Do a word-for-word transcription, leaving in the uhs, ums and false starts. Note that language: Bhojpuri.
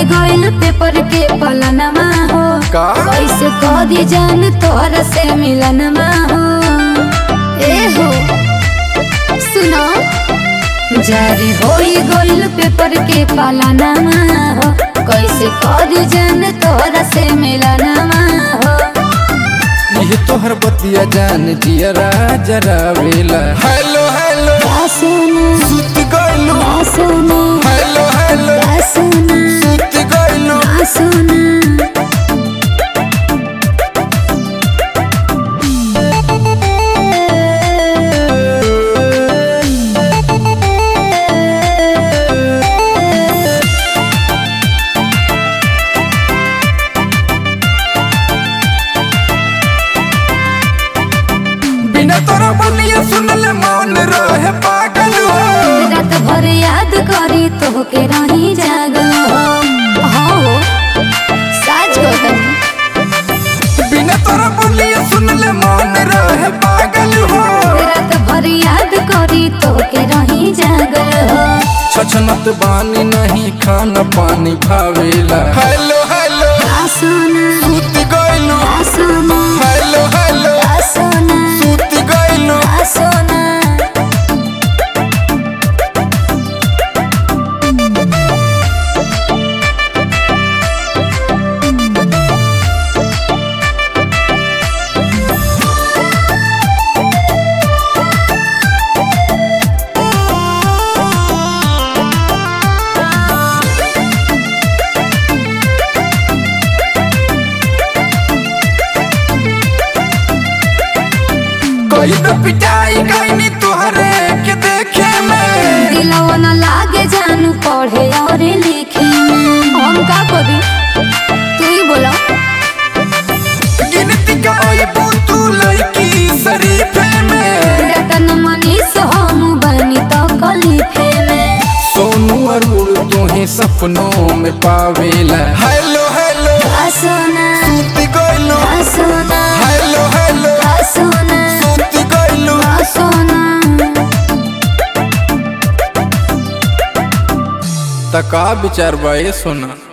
होई गइल पेपर के पलनमा हो का? कैसे करी जान तोहरा से मिलनमा हो। ए हो सुनो जारी होई गइल पेपर के पलनमा हो कैसे करी जान तोहरा से मिलनमा हो। ये तोहर बतिया जान जियरा जरा वेला। हेलो हेलो सुनो सुत गइलू। सुनो हेलो हेलो सुनो सुत गइलू। सुनो बिना तोरा बनिया सुनले मौन रहे पागल हो। रात भर याद करी तोहके रही जागल हो। हाँ हो साच गौतम बिना तोरा बनिया सुनले मौन रहे पागल हो। रात भर याद करी तोहके रही जागल हो। छछनत बानी नहीं खाना पानी भावेला। हेलो हेलो सोना सुत गइलू। सोना हेलो हेलो सोना सुत गइलू। सोना कोई तो पिटाई गईनी तोहरे के देखे में। दिलवा न लागे जानू पढ़े और लिखे में। हम का करी तू ही बोला। गिनती का ओए बूतू लड़की शरीफे में। रतन मनीष हम बनी तो कलीफे में। सोनू अरुण तोहे सपनों में पावेला। हेलो हेलो सोना सुत गइलू। सोना हेलो हेलो सोना सुत गइलू। सोना तका विचार बा ये सोना।